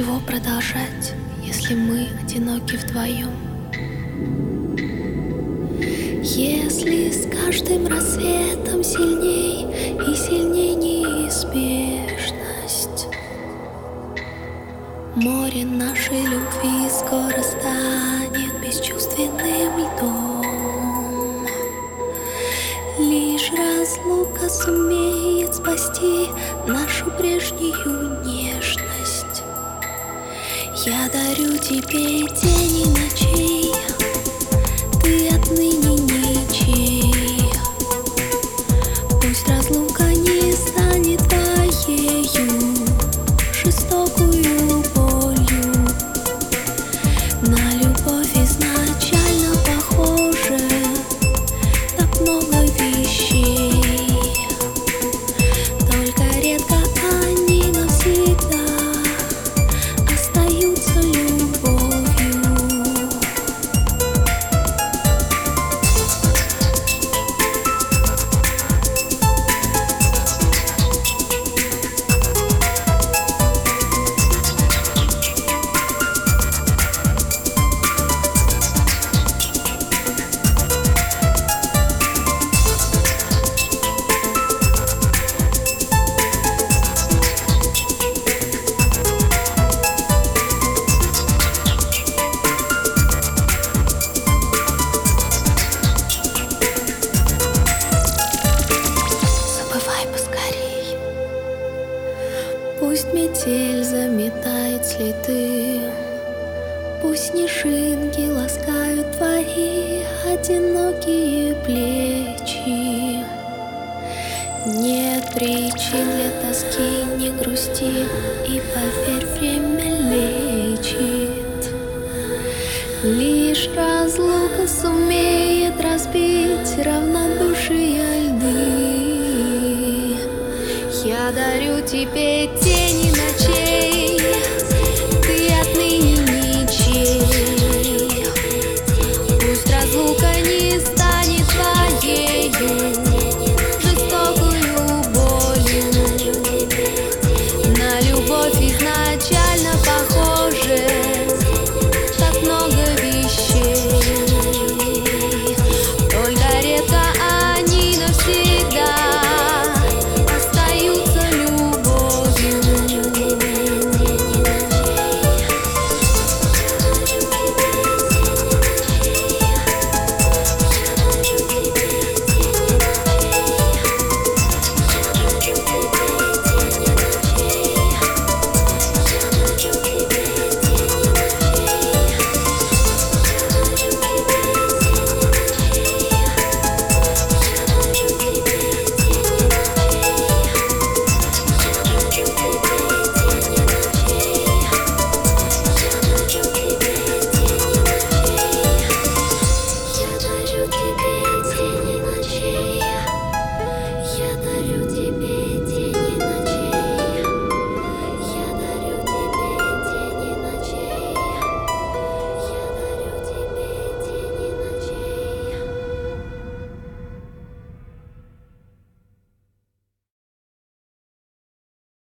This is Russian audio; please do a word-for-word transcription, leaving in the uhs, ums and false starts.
чего продолжать, если мы одиноки вдвоем? Если с каждым рассветом сильней и сильней неизбежность, море нашей любви скоро станет бесчувственным льдом. Лишь разлука сумеет спасти нашу прежнюю нежность. Я дарю тебе день и ночей, ты отныне ничей. Пусть разлука не станет твоею жестокую болью. На любовь изначально похоже так много вещей, только редко они навсегда остаются любовью. Пусть метель заметает следы, пусть снежинки ласкают твои одинокие плечи. Нет причин для тоски, не грусти, и поверь, время лечит. Лишь разлука сумеет разбить равнодушие льды. Я дарю тебе день и ночей, ты отныне